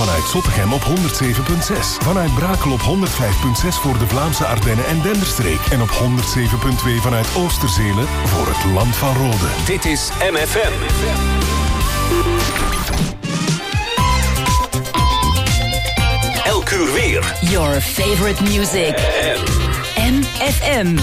Vanuit Zottegem op 107.6. Vanuit Brakel op 105.6 voor de Vlaamse Ardennen en Denderstreek. En op 107.2 vanuit Oosterzelen voor het Land van Rode. Dit is MFM. Elk uur weer. Your favorite music. MFM.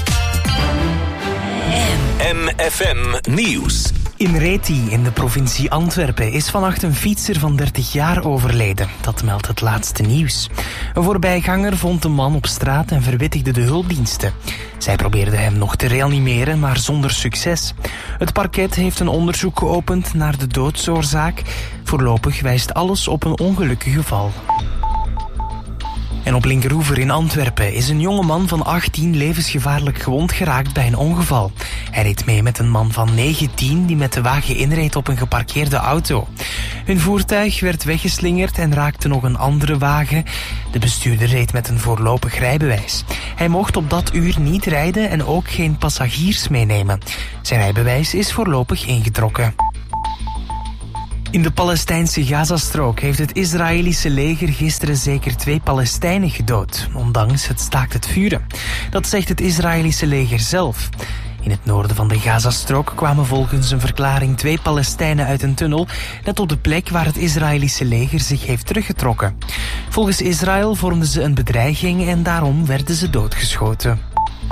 MFM Nieuws. In Reti in de provincie Antwerpen is vannacht een fietser van 30 jaar overleden. Dat meldt het laatste nieuws. Een voorbijganger vond de man op straat en verwittigde de hulpdiensten. Zij probeerden hem nog te reanimeren, maar zonder succes. Het parket heeft een onderzoek geopend naar de doodsoorzaak. Voorlopig wijst alles op een ongelukkig geval. En op Linkeroever in Antwerpen is een jongeman van 18 levensgevaarlijk gewond geraakt bij een ongeval. Hij reed mee met een man van 19 die met de wagen inreed op een geparkeerde auto. Hun voertuig werd weggeslingerd en raakte nog een andere wagen. De bestuurder reed met een voorlopig rijbewijs. Hij mocht op dat uur niet rijden en ook geen passagiers meenemen. Zijn rijbewijs is voorlopig ingetrokken. In de Palestijnse Gazastrook heeft het Israëlische leger gisteren zeker 2 Palestijnen gedood, ondanks het staakt het vuren. Dat zegt het Israëlische leger zelf. In het noorden van de Gazastrook kwamen volgens een verklaring 2 Palestijnen uit een tunnel, net op de plek waar het Israëlische leger zich heeft teruggetrokken. Volgens Israël vormden ze een bedreiging en daarom werden ze doodgeschoten.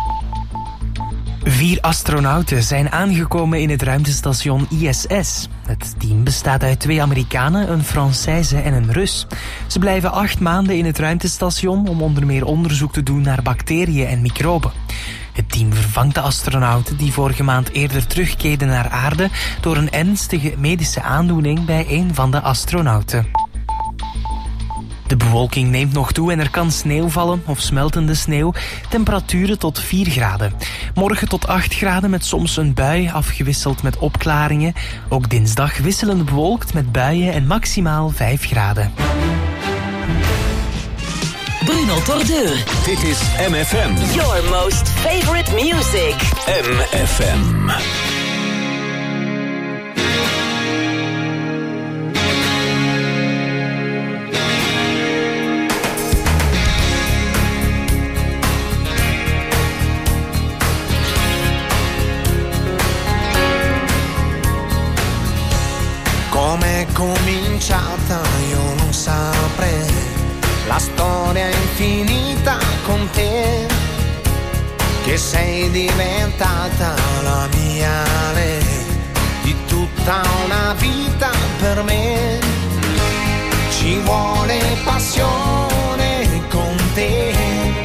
4 astronauten zijn aangekomen in het ruimtestation ISS. Het team bestaat uit 2 Amerikanen, een Française en een Rus. Ze blijven 8 maanden in het ruimtestation om onder meer onderzoek te doen naar bacteriën en microben. Het team vervangt de astronauten die vorige maand eerder terugkeerden naar aarde door een ernstige medische aandoening bij een van de astronauten. De bewolking neemt nog toe en er kan sneeuw vallen of smeltende sneeuw. Temperaturen tot 4 graden. Morgen tot 8 graden met soms een bui afgewisseld met opklaringen. Ook dinsdag wisselend bewolkt met buien en maximaal 5 graden. Bruno Tordeur. Dit is MFM. Your most favorite music. MFM. Com'è cominciata io non saprei, la storia è infinita con te, che sei diventata la mia lei, di tutta una vita per me. Ci vuole passione con te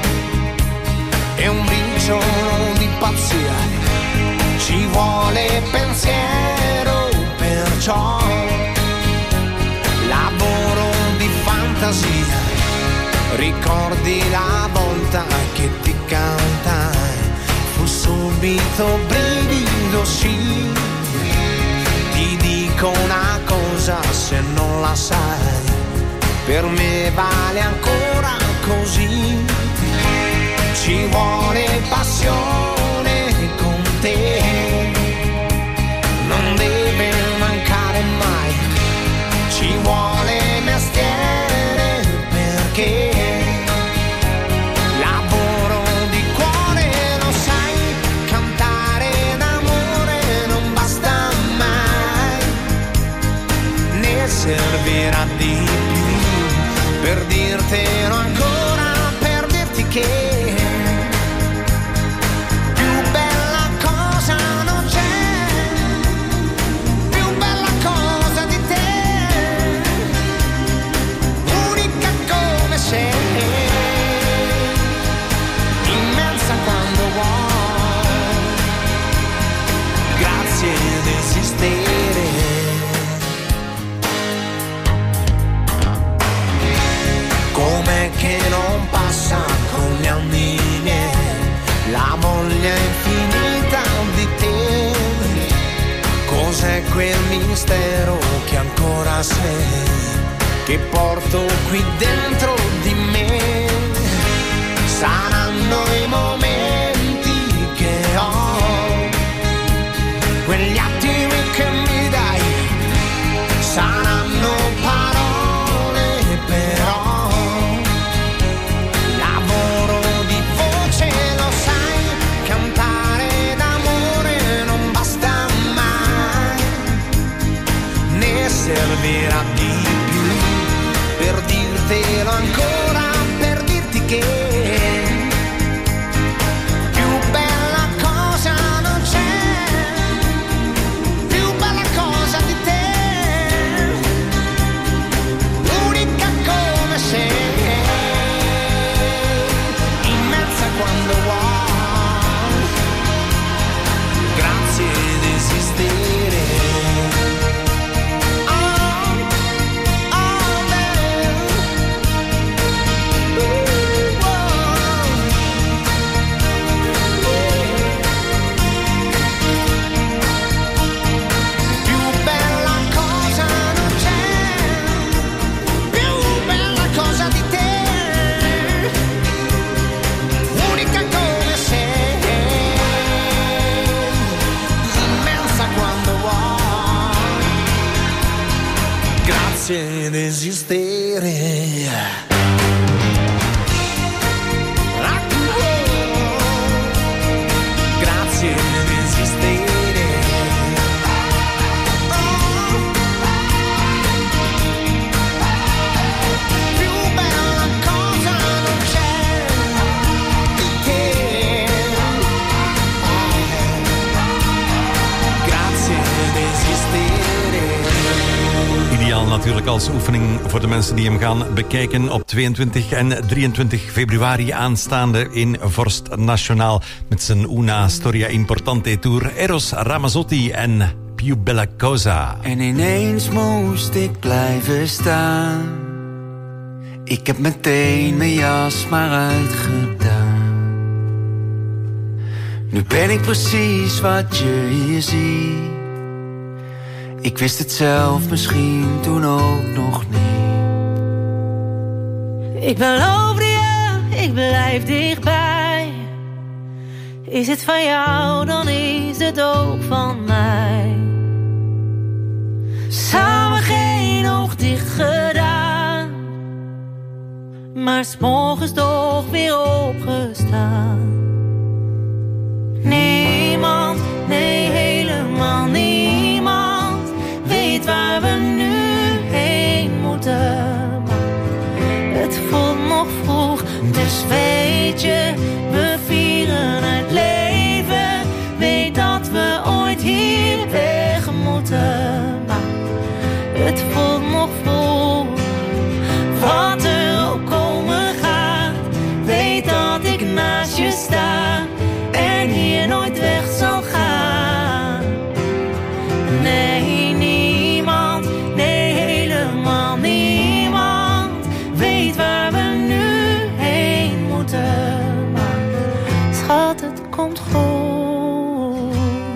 e un briciolo di pazzia, ci vuole pensiero, perciò lavoro di fantasia. Ricordi la volta che ti cantai, fu subito brivido, sì. Ti dico una cosa se non la sai, per me vale ancora così. Ci vuole passione con te, non deve mancare mai. Ci vuole mestiere perché lavoro di cuore, lo sai, cantare d'amore non basta mai, ne servirà di più per dirtelo ancora, per dirti che immensa quando vuoi, grazie di esistere. Com'è che non passa con gli anni miei la voglia infinita di te? Cos'è quel mistero che ancora sei, che porto qui dentro di me? Saranno i momenti che ho, quegli attimi che mi dai, saranno parole Grazie di esistere. Grazie di esistere. Più bella cosa non c'è di te. Grazie di esistere. Ideaal natuurlijk als oefening voor de mensen die hem gaan bekijken op 22 en 23 februari aanstaande in Vorst Nationaal met zijn Una Storia Importante Tour. Eros Ramazzotti en Più Bella Cosa. En ineens moest ik blijven staan. Ik heb meteen mijn jas maar uitgedaan. Nu ben ik precies wat je hier ziet. Ik wist het zelf misschien toen ook nog niet. Ik beloof je, ik blijf dichtbij. Is het van jou, dan is het ook van mij. Samen geen oog dicht gedaan, maar 's morgens toch weer opgestaan. Niemand, nee helemaal niemand, weet waar we nu heen moeten. Maar het voelt nog vroeg, dus weet je, we vieren het leven. Weet dat we ooit hier weg moeten. Maar het voelt nog vroeg, wat er ook komen gaat. Weet dat ik naast je sta en hier nooit weg zal gaan. Nee, niemand, nee helemaal niemand, weet waar we nu heen moeten. Maar schat, het komt goed.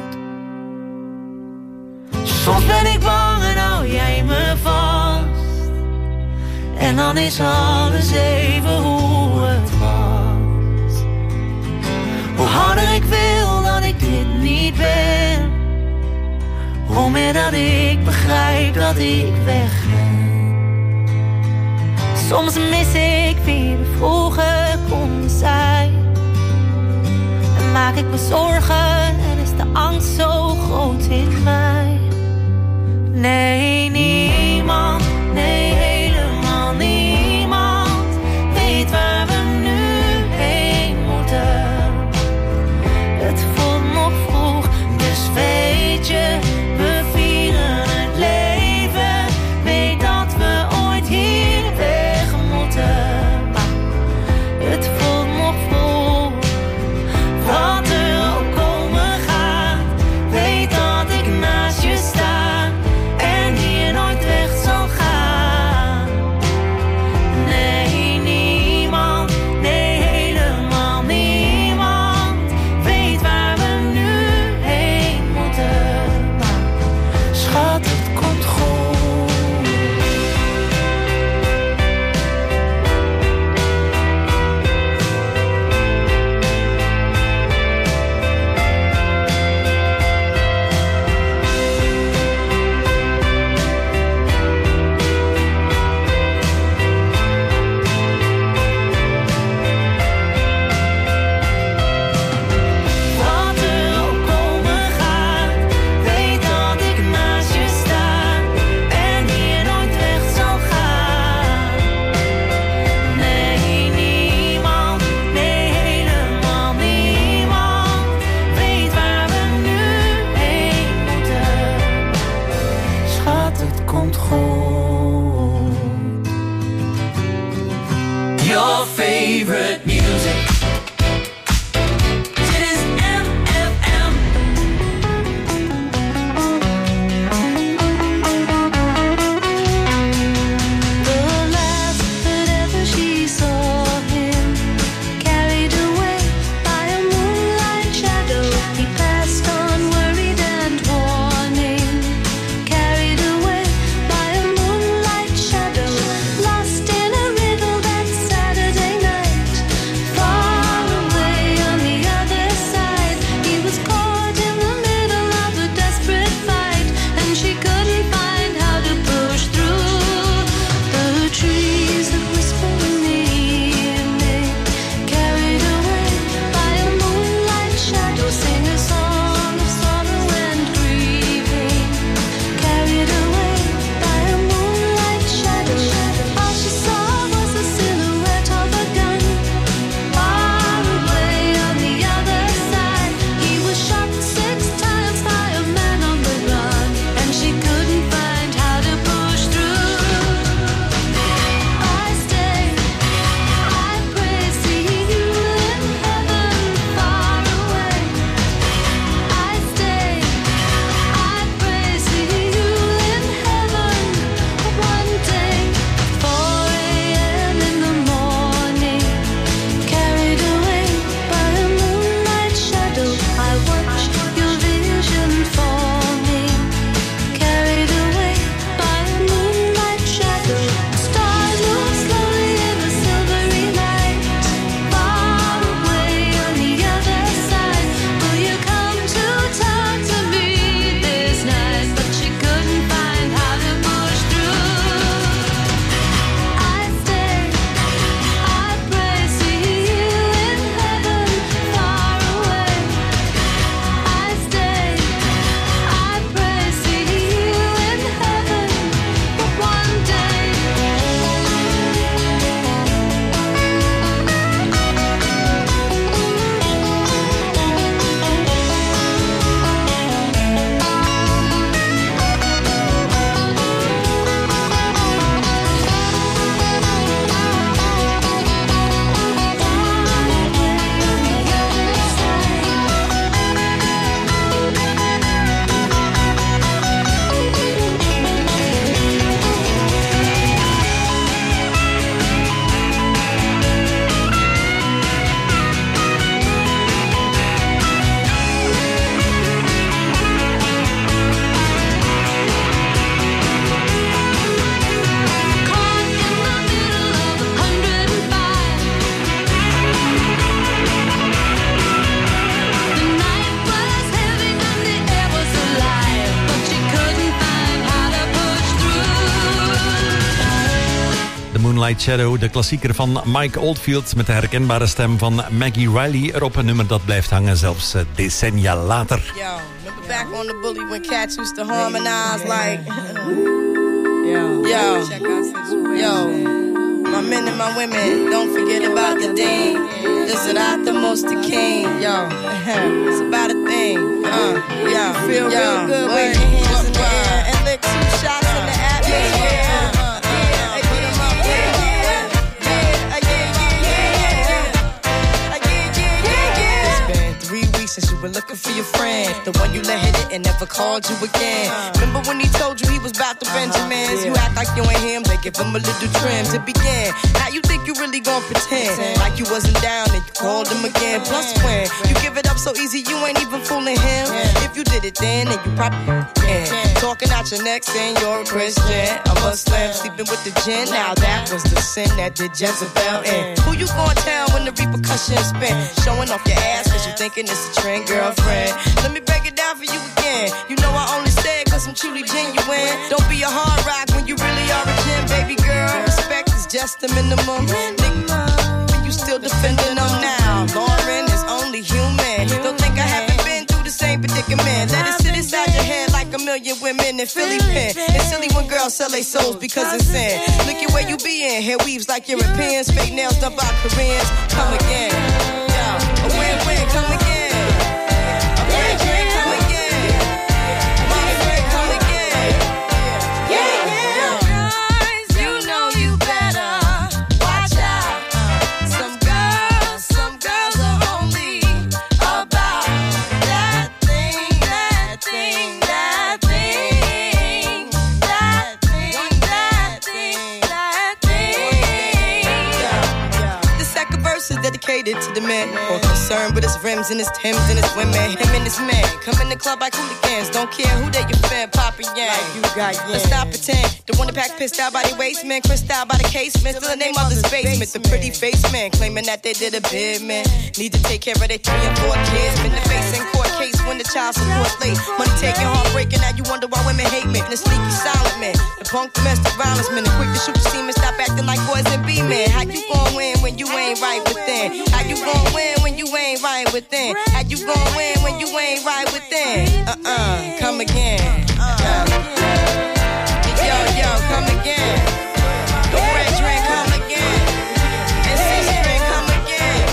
Soms ben ik bang en hou jij me vast. En dan is alles even hoe het was. Hoe harder ik wil dat ik dit niet ben, hoe meer dat ik begrijp dat ik weg ben. Soms mis ik wie we vroeger konden zijn. En maak ik me zorgen en is de angst zo groot in mij. Nee, niemand, nee helemaal niemand, weet waar we nu heen moeten. Het voelt nog vroeg, dus weet je, we vieren het leven. Weet dat we ooit hier weg moeten. Maar het voelt nog vroeg, wat er ook komen gaat. Weet dat ik naast je sta en hier nooit weg zal gaan. Nee, niemand, nee helemaal niemand, weet waar we nu heen moeten. Maar schat, het komt goed. Wat er ook komen gaat, weet dat ik naast je sta en hier nooit weg zal gaan. Nee, niemand, nee helemaal niemand, weet waar we nu heen moeten. Schat, het komt goed. Your favorite music. Dit is MFM. The last that ever she saw him, carried away by a moonlight shadow, he passed on worried and warning. Carried away by a moonlight shadow, lost in a riddle that Saturday night. Moonlight Shadow, de klassieker van Mike Oldfield met de herkenbare stem van Maggie Riley erop. Een nummer dat blijft hangen zelfs decennia later. Yo, remember back on the bully when cats used to harmonize like... Yo, my men and my women, don't forget about the dean. This is not the most the king. Yo, it's about a thing. Yo, feel real good with your hands in the air and lick 2 shots in the atmosphere. Since you were looking for your friend, the one you let hit it and never called you again. Remember when he told you he was about to Benjamins? You act like you ain't him, they give him a little trim to begin. Now you think you really gon' pretend like you wasn't down and you called him again. Plus when you give it up so easy, you ain't even fooling him. If you did it then you probably can. Talking out your neck saying you're a Christian, a Muslim, sleeping with the gin. Now that was the sin that did Jezebel in. Who you gon' tell when the repercussions spin? Showing off your ass cause you thinking it's a trend, girlfriend. Let me break it down for you again. You know I only say it cause I'm truly genuine. Don't be a hard rock when you really are a gem, baby girl. Respect is just the minimum. Nigga, you still defending them now. Lauren is only human. Don't think I haven't been through the same predicament. Let it sit inside your head like a million women in Philly pen. It's silly when girls sell their souls because it's sin. Look at where you be in. Hair weaves like Europeans. Fake nails done by Koreans. Come again. Yo, a win-win, come again. To the man, more concerned with his rims and his Timbs and his women. Him and his man come in the club like hooligans. Don't care who they your fan, Papa Yang. Like you got yeah. Let's not pretend. The one that pack pissed out by the waist, man, crissed out by the casement. Still in their mother's basement. The pretty face man claiming that they did a bid, man. Need to take care of their 3 and 4 kids. Been the face in court case when the child support late. Money taking, heartbreaking. Now you wonder why women hate men. The sneaky silent man, the punk domestic violence man, the quick to shoot the semen. Stop acting like boys and be men. How you gon' win when you ain't right within? How you gon' win when you ain't right within? How you gon' win when you ain't right within? Come again. Yo, come again. The red drink, come again. And six drink, come again.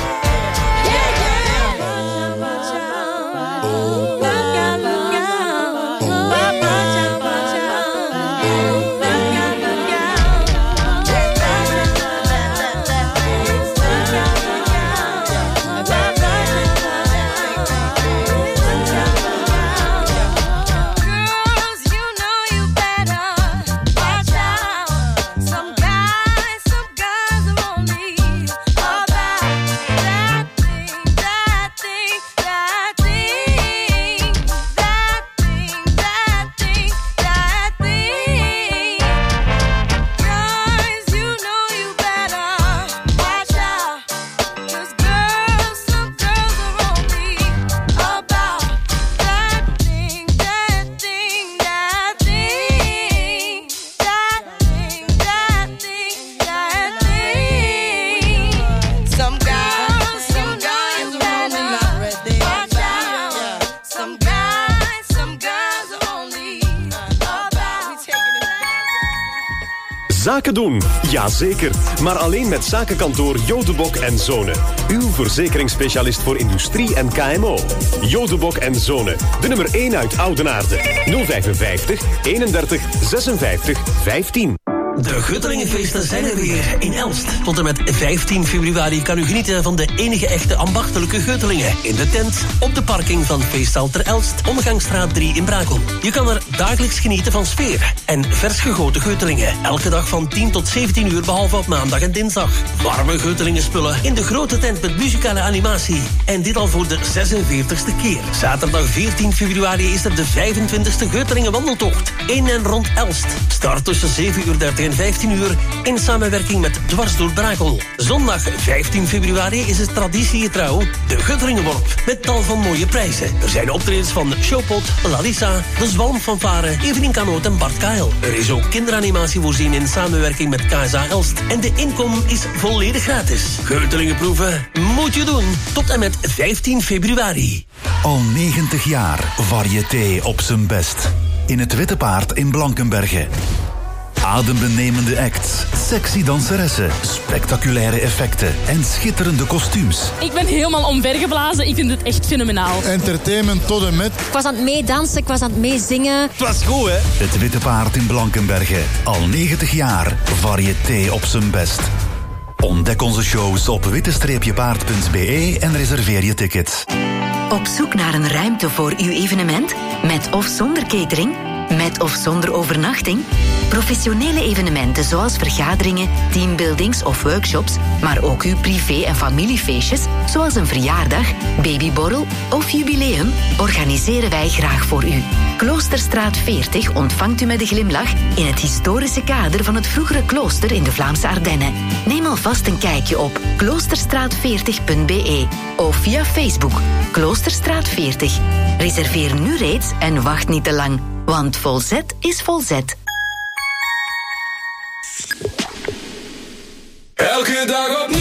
Zaken doen? Jazeker. Maar alleen met zakenkantoor Jodebok en Zonen. Uw verzekeringsspecialist voor industrie en KMO. Jodebok en Zonen. De nummer 1 uit Oudenaarde. 055 31 56 15. De Guttelingenfeesten zijn er weer in Elst. Tot en met 15 februari kan u genieten van de enige echte ambachtelijke Guttelingen. In de tent, op de parking van Feesthal ter Elst, Omgangsstraat 3 in Brakel. Je kan er dagelijks genieten van sfeer en vers gegoten Guttelingen. Elke dag van 10 tot 17 uur, behalve op maandag en dinsdag. Warme Guttelingenspullen in de grote tent met muzikale animatie. En dit al voor de 46e keer. Zaterdag 14 februari is er de 25e Guttelingen wandeltocht. In en rond Elst. Start tussen 7:30 begin 15 uur in samenwerking met Dwars door Brakel. Zondag 15 februari is het traditiegetrouw de Guttelingenworp met tal van mooie prijzen. Er zijn optredens van Showpot, Lalissa, de Zwalmfanfare, Evelien Kanoot en Bart Kael. Er is ook kinderanimatie voorzien in samenwerking met KSA Elst. En de inkom is volledig gratis. Geutelingenproeven moet je doen tot en met 15 februari. Al 90 jaar variété op zijn best. In het Witte Paard in Blankenberge. Adembenemende acts, sexy danseressen, spectaculaire effecten en schitterende kostuums. Ik ben helemaal omvergeblazen. Ik vind het echt fenomenaal. Entertainment tot en met. Ik was aan het meedansen, ik was aan het meezingen. Het was goed, hè? Het Witte Paard in Blankenberge. Al 90 jaar variété op zijn best. Ontdek onze shows op witte-paard.be en reserveer je tickets. Op zoek naar een ruimte voor uw evenement? Met of zonder catering? Met of zonder overnachting? Professionele evenementen zoals vergaderingen, teambuildings of workshops, maar ook uw privé- en familiefeestjes, zoals een verjaardag, babyborrel of jubileum, organiseren wij graag voor u. Kloosterstraat 40 ontvangt u met een glimlach in het historische kader van het vroegere klooster in de Vlaamse Ardennen. Neem alvast een kijkje op kloosterstraat40.be of via Facebook Kloosterstraat 40. Reserveer nu reeds en wacht niet te lang, want volzet is volzet. Elke dag opnieuw.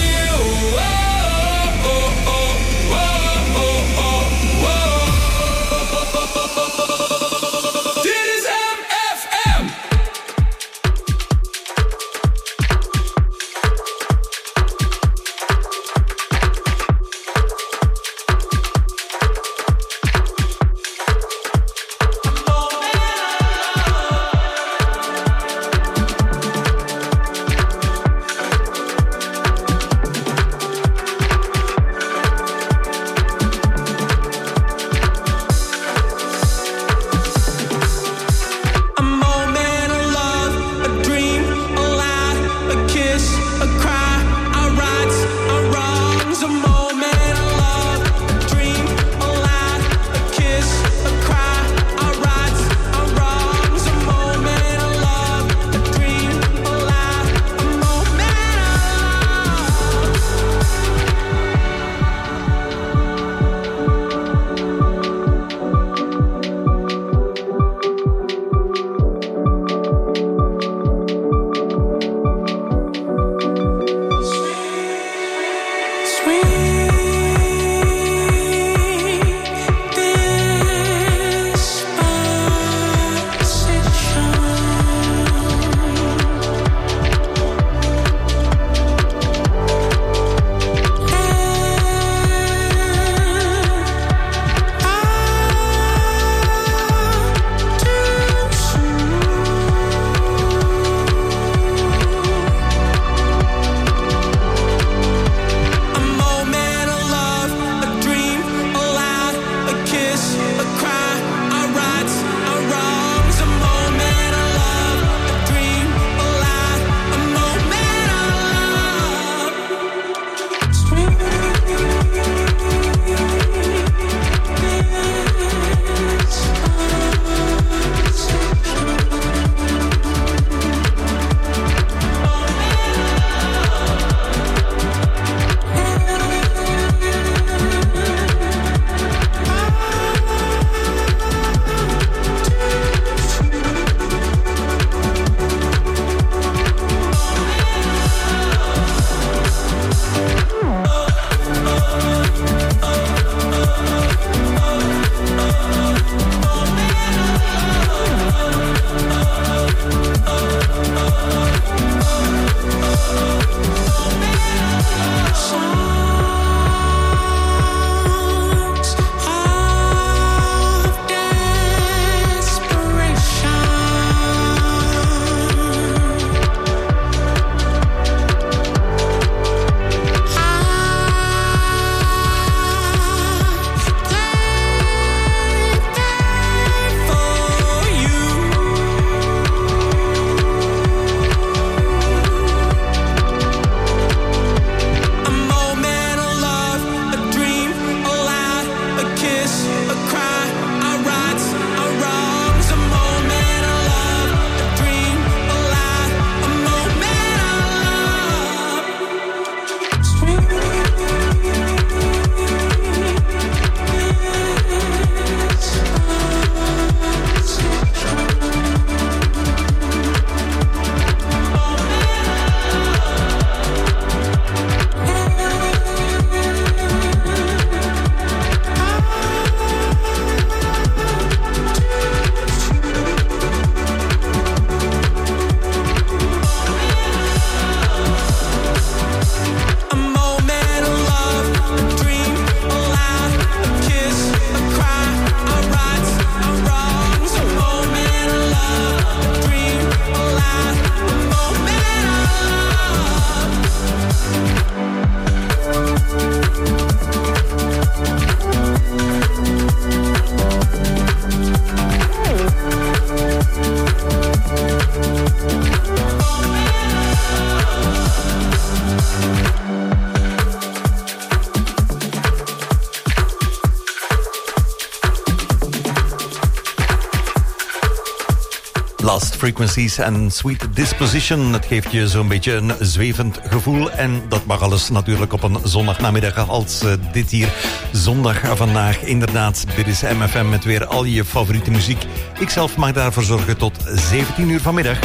Lost Frequencies en Sweet Disposition. Het geeft je zo'n beetje een zwevend gevoel. En dat mag alles natuurlijk op een zondagnamiddag als dit hier. Zondag vandaag. Inderdaad, dit is MFM met weer al je favoriete muziek. Ikzelf mag daarvoor zorgen tot 17 uur vanmiddag.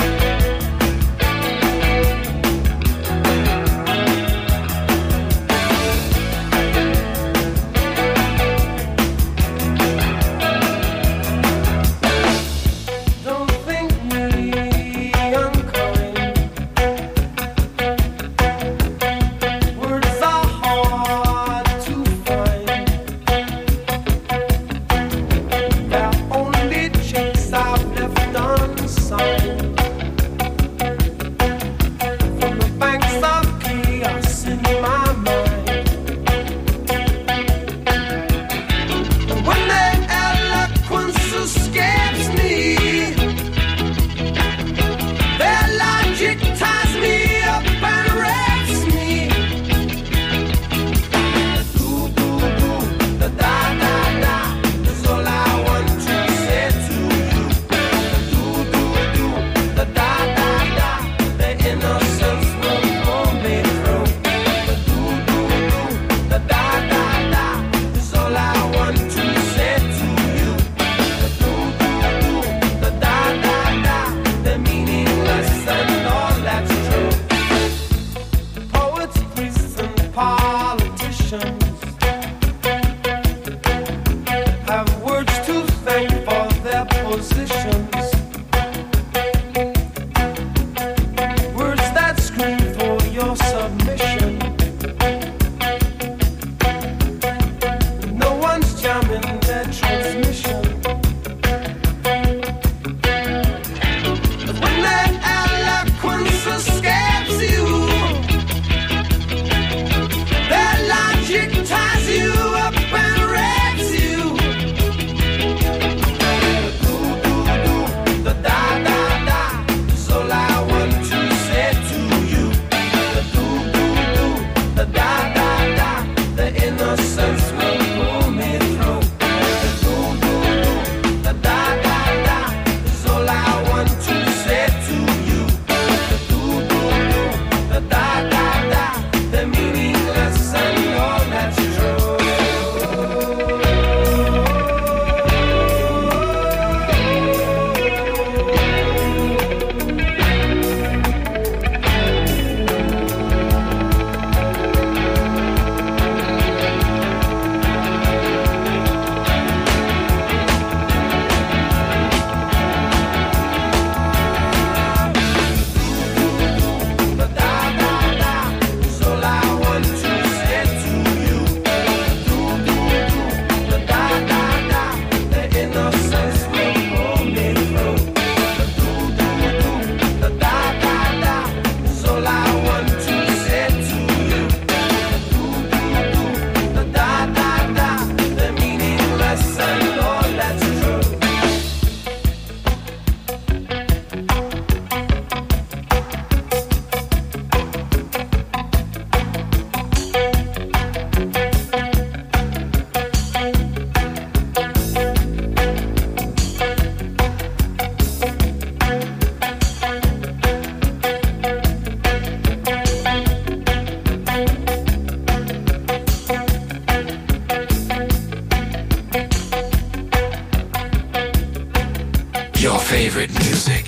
Your favorite music.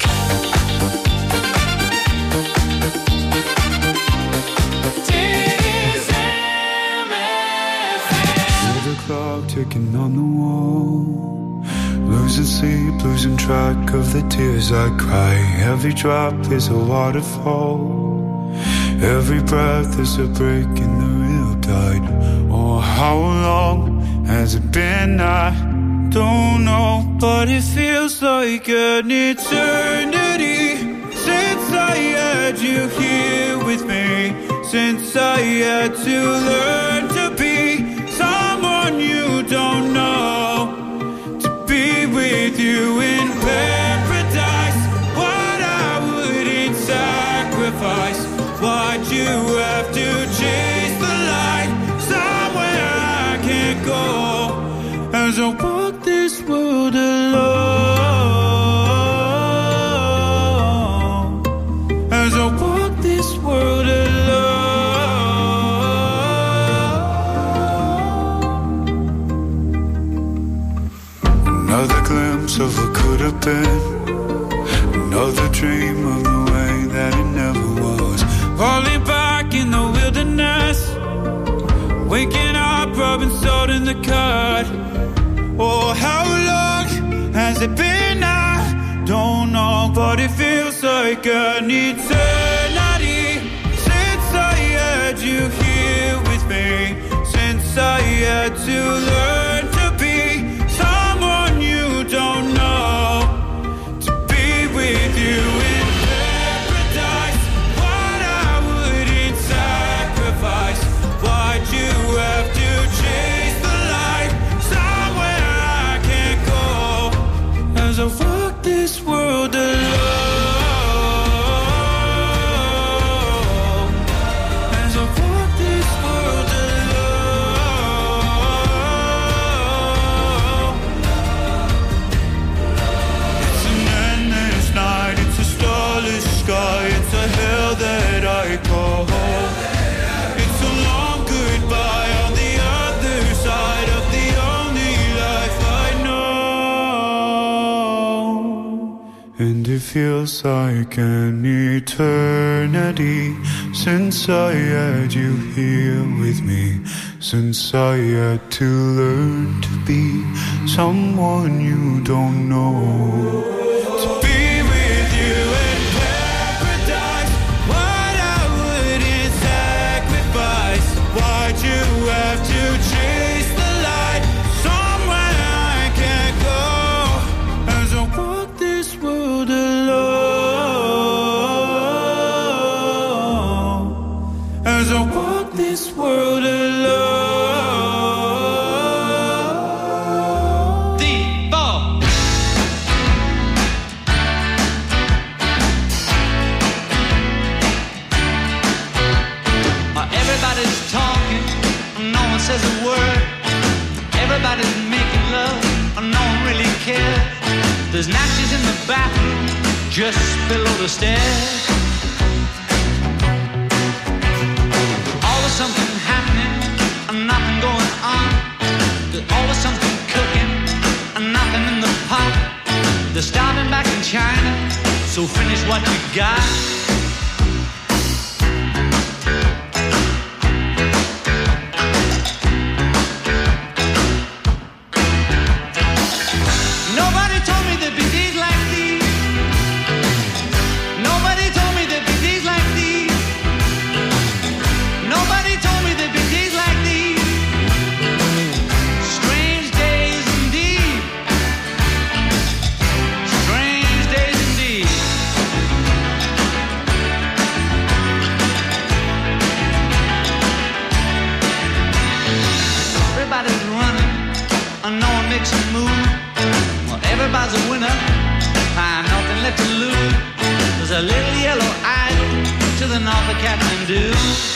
See the clock ticking on the wall, losing sleep, losing track of the tears I cry. Every drop is a waterfall, every breath is a break in the real tide. Oh, how long has it been? I don't know, but it feels like an eternity since I had you here with me, since I had to learn to be someone you don't know, to be with you in paradise. What I wouldn't sacrifice, why'd you have to chase the light somewhere I can't go, as I walk this world alone. glimpse of what could have been. Another dream of the way that it never was. Falling back in the wilderness, waking up, rubbing salt in the cut. Oh, how long has it been? I don't know, but it feels like an eternity since I had you here with me. Since I had to learn to be someone you don't know, to be with you in paradise. What I wouldn't sacrifice. Why'd you have to chase the light somewhere I can't go? As I walk this world alone, as I walk this world alone. It's an endless night, it's a starless sky, it's a hell that I call home. It's a long goodbye on the other side of the only life I know. And it feels like an eternity since I had you here with me. Since I had to learn to be someone you don't know. To be with you in paradise. What I wouldn't sacrifice. Why'd you have to chase the light somewhere I can't go? As I walk this world alone, as I walk this world alone. Everybody's talking, no one says a word. Everybody's making love, no one really cares. There's napkins in the bathroom, just below the stairs. Always something happening, and nothing going on. There's always something cooking, and nothing in the pot. They're starting back in China, so finish what you got. Nobody told me there'd be days like these. Nobody told me there'd be days like these. Nobody told me there'd be days like these. Strange days indeed. Strange days indeed. Everybody's running, and no one makes a move. Well, everybody's a winner, nothing left to lose. There's a little yellow idol to the north of Kathmandu.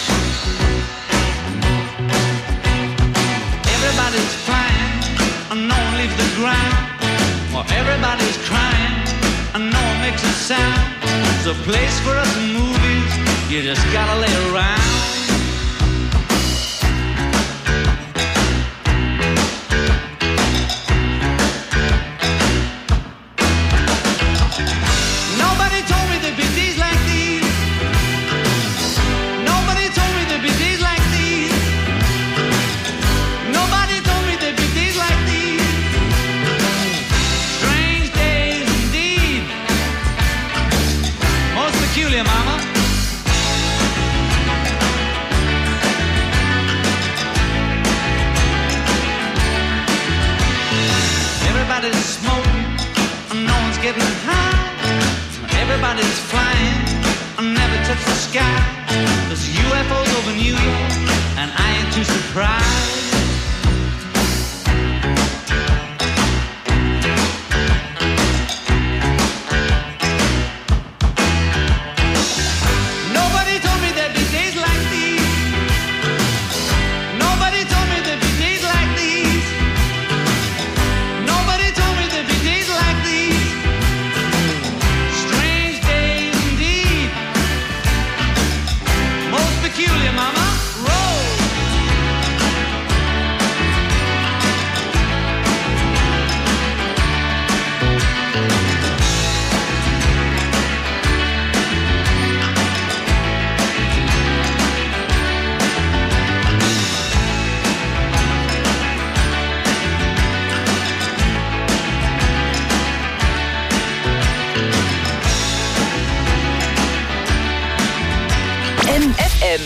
Everybody's flying, and no one leaves the ground. Well, everybody's crying, and no one makes a sound. There's a place for us in movies, you just gotta lay around. Nobody told me there'd be days like these. Nobody told me there'd be days like these. Nobody told me there'd be days like these. Strange days indeed. Most peculiar, mama. Everybody's smoking, and no one's getting high. Everybody's flying, and never touch the sky. There's UFOs over New York, and I ain't too surprised. Nobody told me there'd be days like these. Nobody told me there'd be days like these. Nobody told me there'd be days like these. Strange days indeed. Most peculiar, mama. Roll. FM.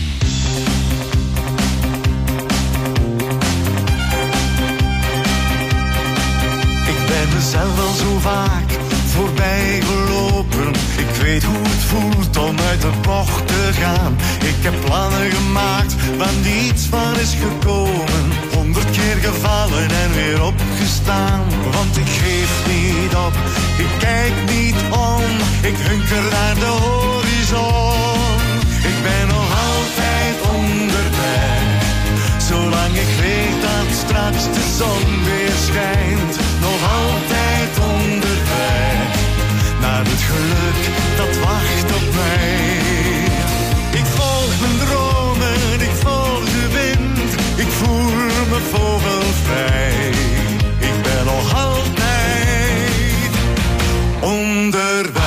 Ik ben mezelf al zo vaak voorbij gelopen. Ik weet hoe het voelt om uit de bocht te gaan. Ik heb plannen gemaakt waar niets van is gekomen. 100 keer gevallen en weer opgestaan. Want ik geef niet op, ik kijk niet om. Ik hunker naar de horizon. Ik ben nog altijd onderweg. Zolang ik weet dat straks de zon weer schijnt. Nog altijd onderweg. Naar het geluk dat wacht op mij. Ik volg mijn dromen, ik volg de wind. Ik voel me vogelvrij. Ik ben nog altijd onderweg.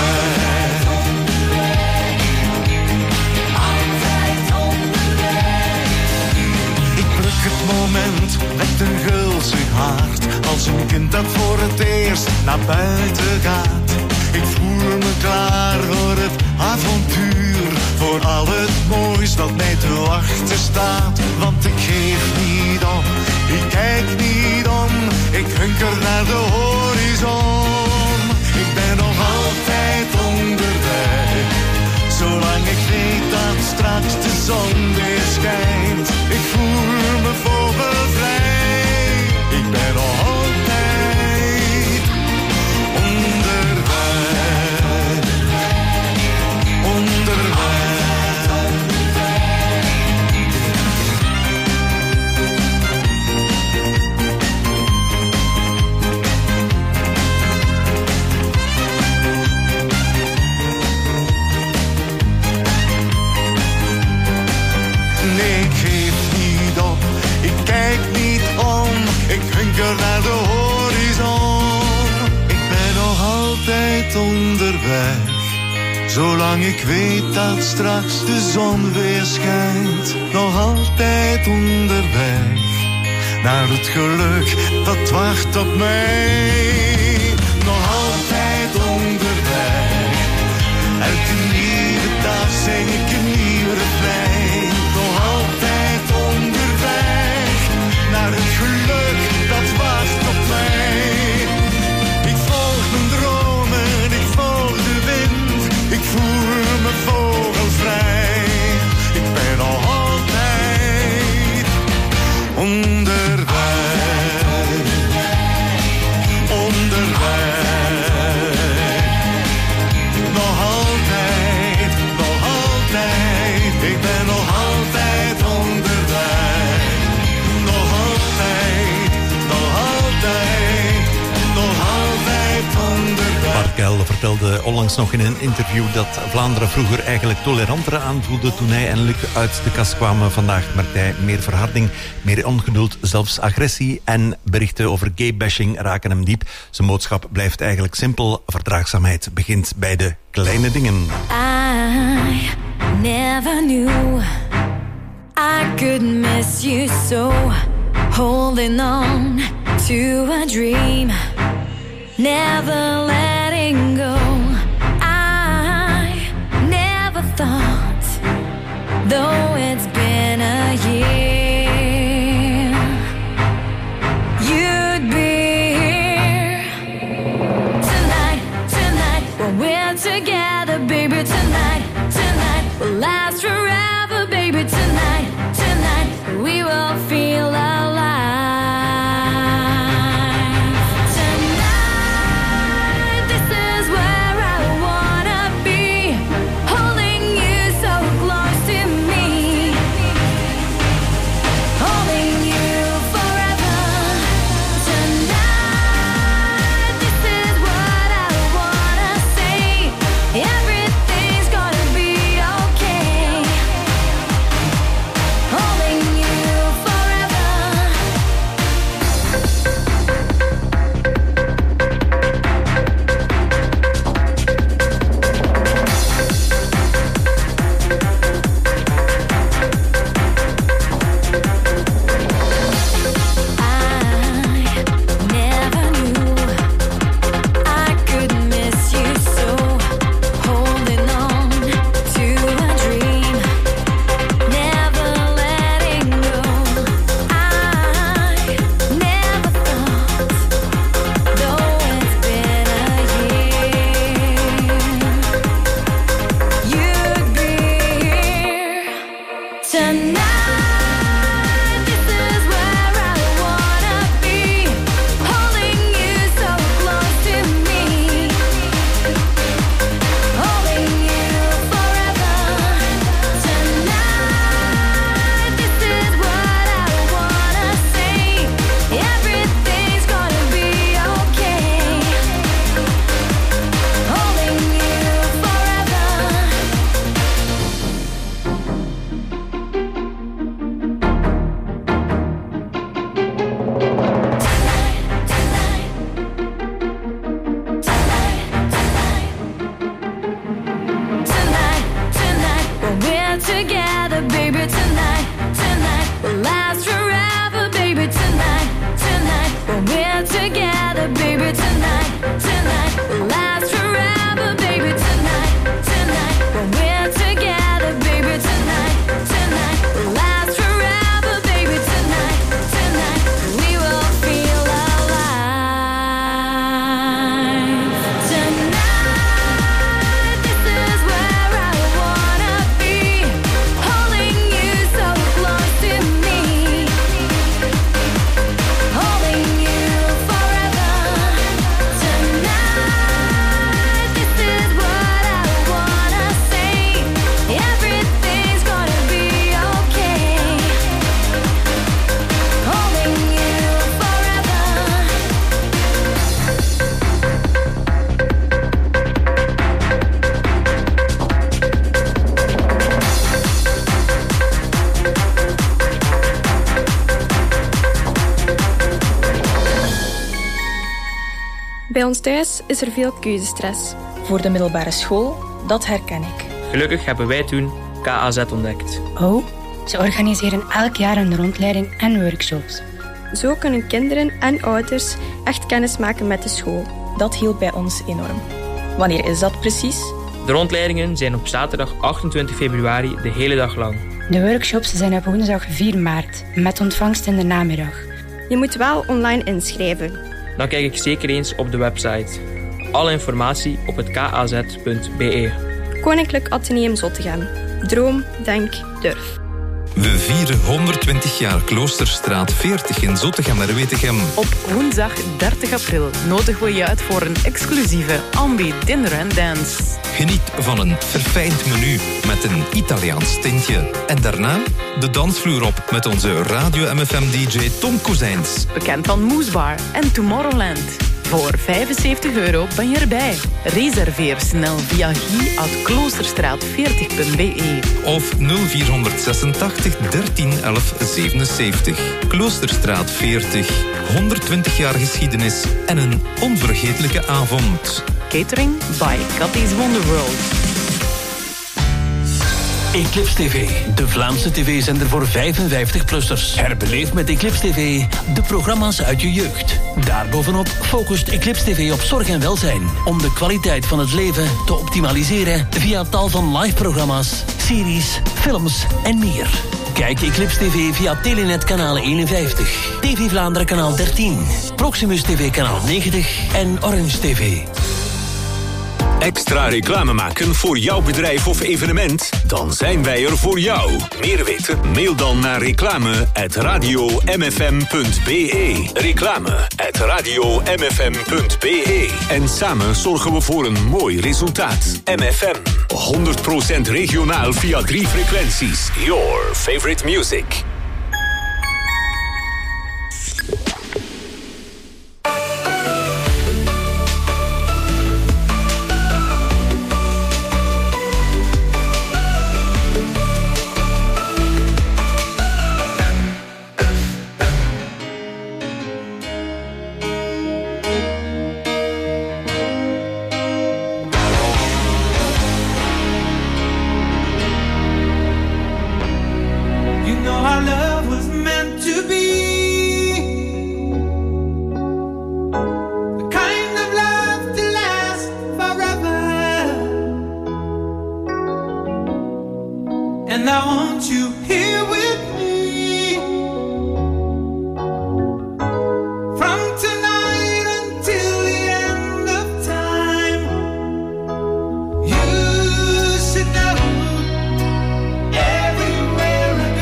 Altijd onderweg. Ik pluk het moment met een gulzig hart. Als een kind dat voor het eerst naar buiten gaat. Ik voel me klaar voor het avontuur. Voor al het moois dat mij te wachten staat. Want ik geef niet op, ik kijk niet om. Ik hunker naar de horizon. Ik ben nog altijd onderweg. Zolang ik weet dat straks de zon weer schijnt. Ik voel me vogelvrij. Ik ben nog altijd onderweg. Onderweg. Nee, ik geef niet op, ik kijk niet om. Ik hunker naar de horizon. Ik ben nog altijd onderweg. Zolang ik weet dat straks de zon weer schijnt. Nog altijd onderweg. Naar het geluk dat wacht op mij. Nog altijd onderweg. Elke nieuwe dag zing ik een nieuw refrein. Nog altijd onderweg. Naar het geluk dat wacht op mij. Ik volg mijn dromen, ik volg de wind. Ik voel me vogelvrij. Ik ben nog altijd onderweg. Onderweg. Nog altijd, nog altijd. Ik ben nog altijd onderweg. Nog altijd, nog altijd. Nog altijd onderweg. Bart Kuil vertelde onlangs nog in een interview dat Vlaanderen vroeger eigenlijk toleranter aanvoelde toen hij en Luc uit de kast kwamen. Vandaag merkt hij meer verharding, meer ongeduld, zelfs agressie en berichten over gaybashing raken hem diep. Zijn boodschap blijft eigenlijk simpel. Verdraagzaamheid begint bij de kleine dingen. I never knew I could miss you so. Holding on to a dream, never letting go. I never thought, though it's been a year, you'd be here tonight, tonight, when we're together, baby. Tonight, tonight, will last forever, baby. Tonight, tonight, we will feel alive. Tonight, this is where I wanna be, holding you so close to me. Bij ons thuis is er veel keuzestress. Voor de middelbare school, dat herken ik. Gelukkig hebben wij toen KAZ ontdekt. Oh, ze organiseren elk jaar een rondleiding en workshops. Zo kunnen kinderen en ouders echt kennis maken met de school. Dat hielp bij ons enorm. Wanneer is dat precies? De rondleidingen zijn op zaterdag 28 februari de hele dag lang. De workshops zijn op woensdag 4 maart, met ontvangst in de namiddag. Je moet wel online inschrijven. Dan kijk ik zeker eens op de website. Alle informatie op het kaz.be. Koninklijk Atheneum Zottegem. Droom, denk, durf. We vieren 120 jaar Kloosterstraat 40 in Zottegem en Wetegem. Op woensdag 30 april nodigen we je uit voor een exclusieve Ambi Dinner and Dance. Geniet van een verfijnd menu met een Italiaans tintje. En daarna de dansvloer op met onze Radio MFM-dj Tom Kozijns. Bekend van Moesbar en Tomorrowland. Voor €75 ben je erbij. Reserveer snel via guy@kloosterstraat40.be of 0486 13 11 77. Kloosterstraat 40. 120 jaar geschiedenis en een onvergetelijke avond. Catering by Cathy's Wonderworld. Eclipse TV, de Vlaamse tv-zender voor 55-plussers. Herbeleef met Eclipse TV de programma's uit je jeugd. Daarbovenop focust Eclipse TV op zorg en welzijn, om de kwaliteit van het leven te optimaliseren via tal van live-programma's, series, films en meer. Kijk Eclipse TV via Telenet kanaal 51, TV Vlaanderen kanaal 13, Proximus TV kanaal 90 en Orange TV. Extra reclame maken voor jouw bedrijf of evenement? Dan zijn wij er voor jou. Meer weten? Mail dan naar reclame@radiomfm.be. Reclame@radiomfm.be. En samen zorgen we voor een mooi resultaat. MFM. 100% regionaal via 3 frequenties. Your favorite music. Everywhere I go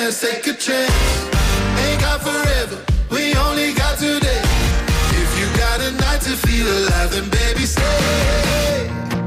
dance, take a chance. Ain't got forever, we only got today. If you got a night to feel alive, then baby stay.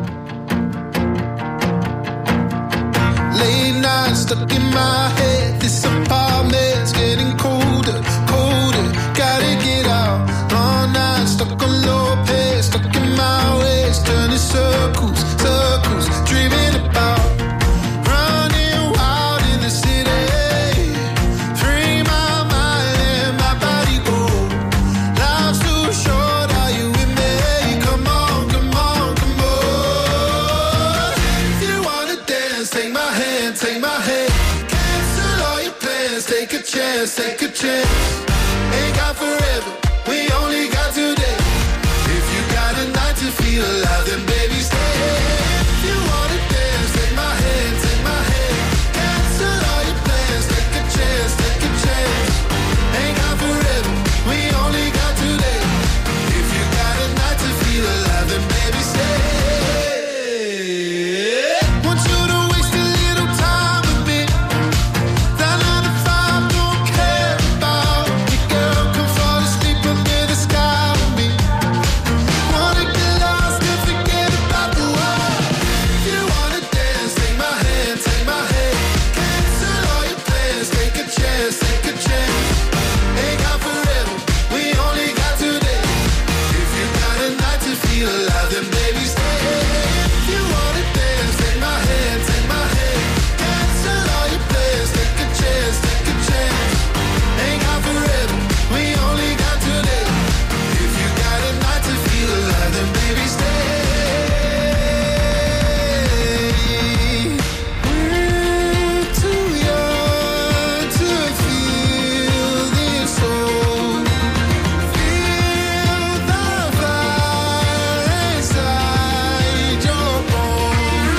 Late nights stuck in my head. This apartment's getting colder, colder. Gotta get out. All night stuck on low pace, stuck in my ways, turning circles, circles, dreaming about running wild in the city. Free my mind and my body go. Life's too short, are you with me? Come on, come on, come on. If you wanna dance, take my hand, take my hand. Cancel all your plans, take a chance, take a chance. Ain't got forever, we only got today. If you got a night to feel alive, then baby stay. If you wanna dance, take my hand, take my hand. Cancel all your plans, take a chance, take a chance. Ain't got forever, we only got today. If you got a night to feel alive, then baby stay. Want you to waste a little time with me. That 9 to 5 don't care about you, girl. Come fall asleep under the sky with me. Wanna get lost and forget about the world. If you wanna dance, take my hand, take my hand. Cancel all your plans, take a chance, take a chance. Ain't got forever, we only got today. If you got a night to feel alive, then baby stay. If you wanna dance, take my hand, take my hand. Cancel all your plans, take a chance, take a chance. Ain't got forever, we only got today. If you got a night to feel alive, then baby stay. We're too young to feel this soul. Feel the fire inside your bones.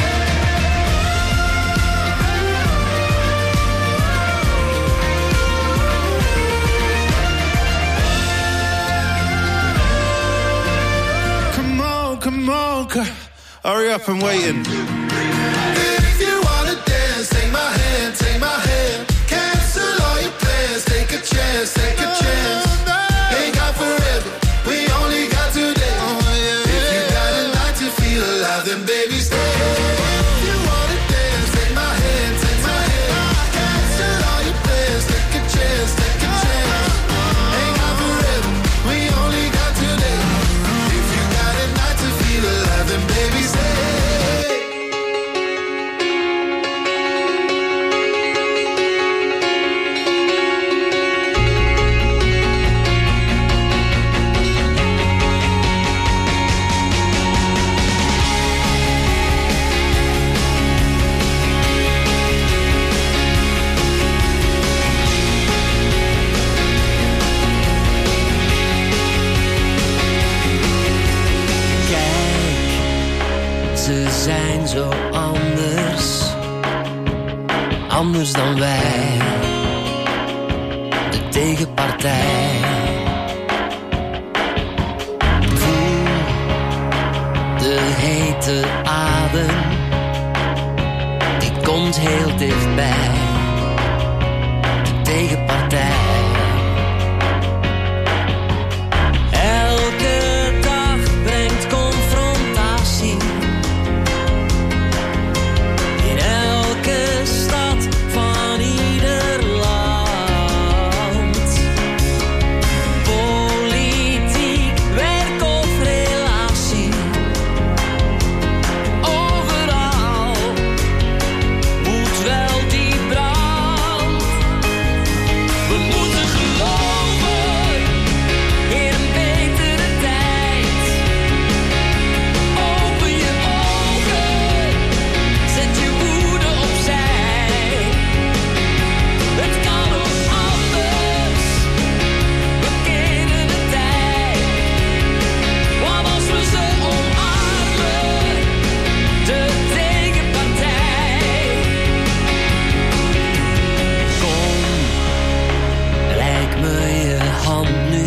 Come on, hurry up, I'm waiting. If you wanna dance, take my hand, take my hand. Cancel all your plans, take a chance, take a chance. Ain't got forever, we only got today. If you got a night to feel alive, then baby stay. If you wanna dance, take my hand, take my hand. Cancel all your plans, take a chance, take a chance. Ain't got forever, we only got today. If you got a night to feel alive, then baby stay. Ze zijn zo anders, anders dan wij. De tegenpartij. Voel de hete adem, die komt heel dichtbij. De tegenpartij. Elke dag brengt confrontatie. In elke stad van ieder land. Politiek, werk of relatie. Overal moet wel die brand. We moeten geloven in een betere tijd. Open je ogen, zet je woede opzij. Het kan ook anders, we kennen de tijd. Want als we ze omarmen, de tegenpartij. Kom, reik me je hand nu,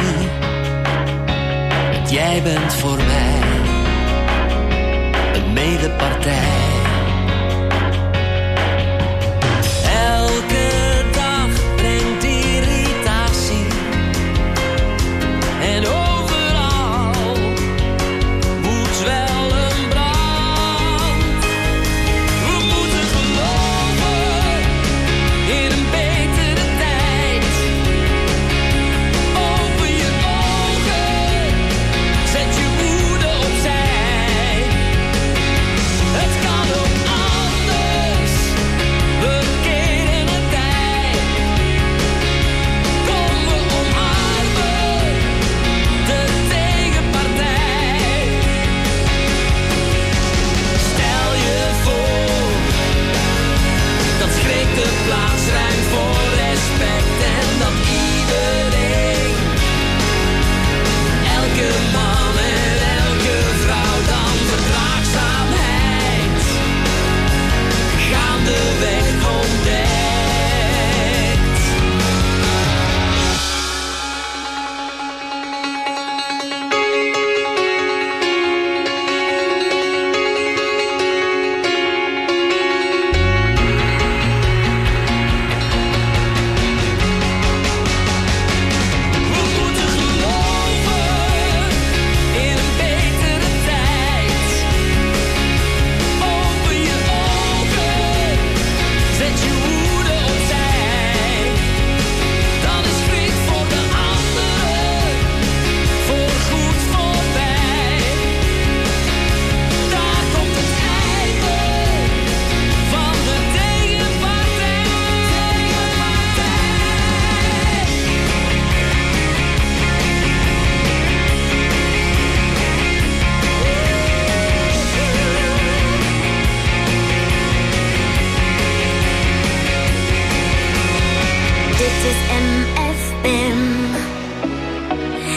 want jij bent voor mij een medepartij. Elke dag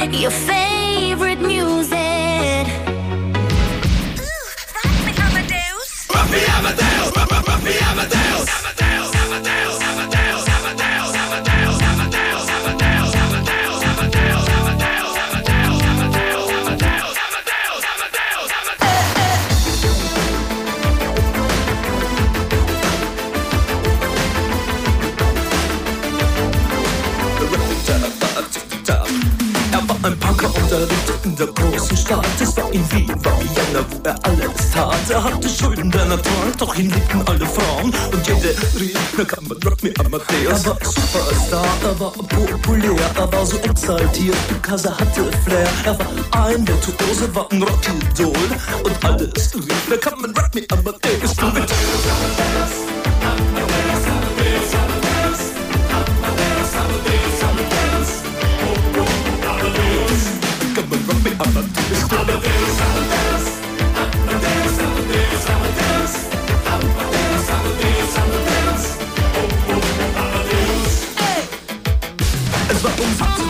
your favorite music. Rock me Amadeus. Rock me Amadeus. Rock me Amadeus. Amadeus. Amadeus. Amadeus. Amadeus. Amadeus. Amadeus. Amadeus. Amadeus. Amadeus. Amadeus. Amadeus. Amadeus. Amadeus. Ein Punker unterrichtet in der großen Stadt. Es war in Wien, war Vienna, wo er alles tat. Er hatte Schulden der Natur, doch ihn liebten alle Frauen. Und jede rief, na kann man Rock me Amadeus. Er war Superstar, er war populär, er war so exaltiert, because er hatte Flair. Er war ein Virtuose, war ein Rockidol. Und alles rief, na kann man Rock me Amadeus.